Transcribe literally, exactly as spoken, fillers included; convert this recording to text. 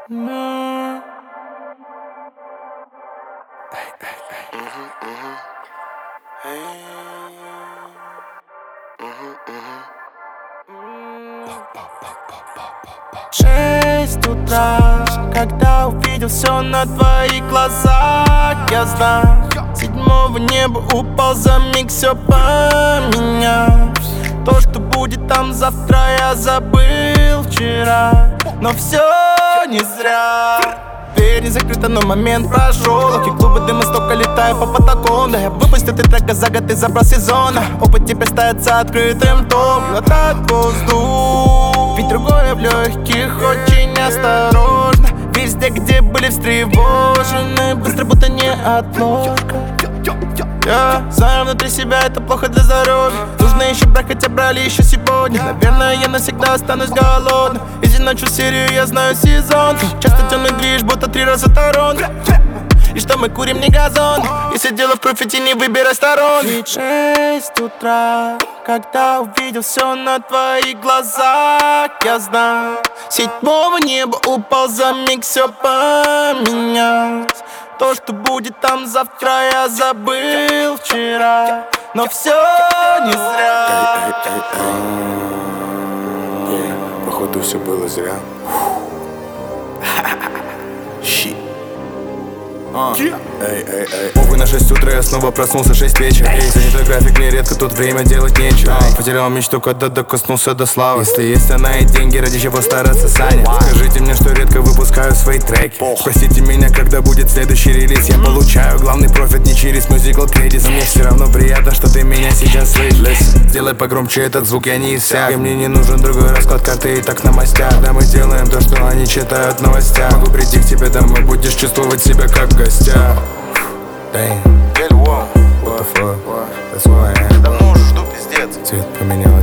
No. Шесть утра, когда увидел все на твоих глазах, я знаю, седьмого неба упал за миг, все поменял. То, что будет там завтра, я забыл вчера, но все не зря. Дверь не закрыта, но момент прошел. Локи клубы дыма, столько летаю по потолку. Да я выпустил три трека за год и забрал сезона. Опыт теперь остается открытым ртом. Глотает воздух, ведь другое в легких, очень осторожно. Везде, где были встревожены, быстро, будто не отложка. Я знаю, внутри себя это плохо для здоровья. Нужно еще брать, хотя брали еще сегодня. Наверное, я навсегда останусь голодным. Если начну серию, я знаю сезон. Часто темный движ, будто три раза Торонто. И что мы курим не газон. Если дело в профите, не выбирай сторон. Ведь шесть утра, когда увидел все на твоих глазах, я знаю, седьмого неба упал за миг, все поменялось. То, что будет там завтра, я забыл вчера, но все не зря. Эй, эй, эй, эй. Походу все было зря. Щит. Uh. Yeah. Эй, эй, эй. Похуй на шесть утра, я снова проснулся шесть вечера. Эй, занятой график, мне редко тут время делать нечего. Эй. Потерял мечту, когда докоснулся до славы. Если есть она и деньги, ради чего стараться, Саня. Wow. Скажите мне, что редко выпускаю свои треки. oh. Спросите меня, когда будет следующий релиз. Я mm. получаю главный профит не через мюзикл кредит. Но мне все равно приятно, что ты меня сейчас слышишь. Сделай погромче этот звук, я не иссяк. И мне не нужен другой расклад карты и так на мастях. Да, мы делаем то, что они читают в новостях. Могу прийти к тебе домой, будешь чувствовать себя как в гостях. Damn, what the fuck, that's why I am. Давно уже жду, пиздец. Цвет поменялся.